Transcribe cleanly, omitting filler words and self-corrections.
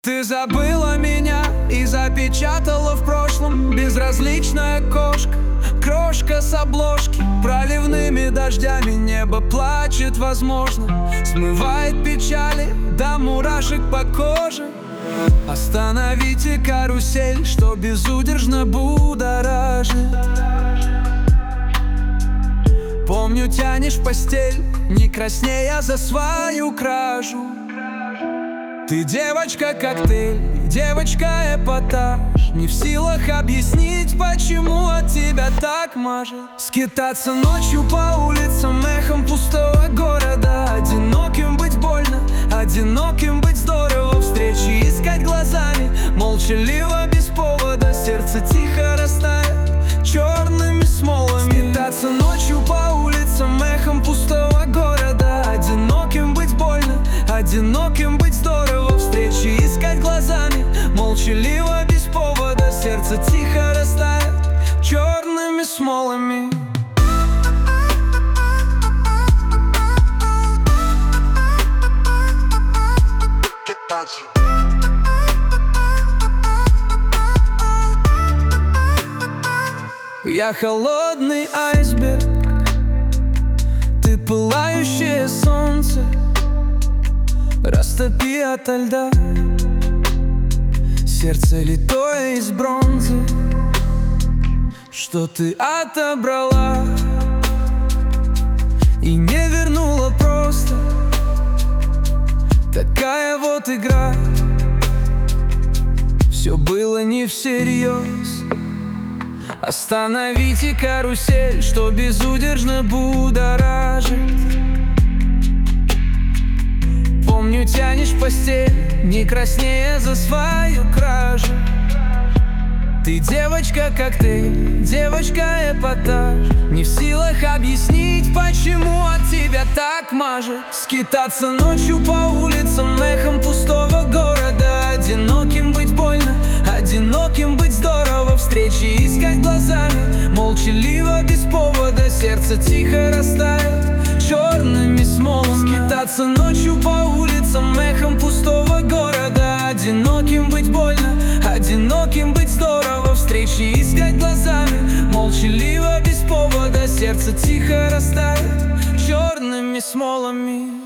Ты забыла меня и запечатала в прошлом. Безразличная кошка, крошка с обложки. Проливными дождями небо плачет, возможно. Смывает печали до мурашек по коже. Остановите карусель, что безудержно будоражит. Помню, тянешь постель, не краснея за свою кражу. Ты девочка-коктейль, девочка-эпатаж. Не в силах объяснить, почему от тебя так мажет. Скитаться ночью по улицам, эхом пустого города. Одиноким быть больно, одиноким быть здорово. Встречи искать глазами, молчаливо, без повода. Сердце тихо растает черными смолами. Скитаться ночью по улицам, эхом пустого города. Одиноким быть больно, одиноким быть здорово. Встречи искать глазами, молчаливо, без повода. Сердце тихо растает черными смолами. Я холодный айсберг, ты пылающее солнце. Растопи ото льда сердце литое из бронзы, что ты отобрала и не вернула просто. Такая вот игра, все было не всерьез. Остановите карусель, что безудержно будоражит. Помню, тянешь постель, не краснея за свою кражу. Ты девочка-коктейль, девочка-эпатаж. Не в силах объяснить, почему от тебя так мажет. Скитаться ночью по улицам, эхом пустого города. Одиноким быть больно, одиноким быть здорово. Встречи искать глазами, молчаливо, без повода. Сердце тихо растает черными смолами. Скитаться ночью по улицам, эхом пустого города. Одиноким быть больно, одиноким быть здорово. Встречи искать глазами, молчаливо, без повода. Сердце тихо растает черными смолами.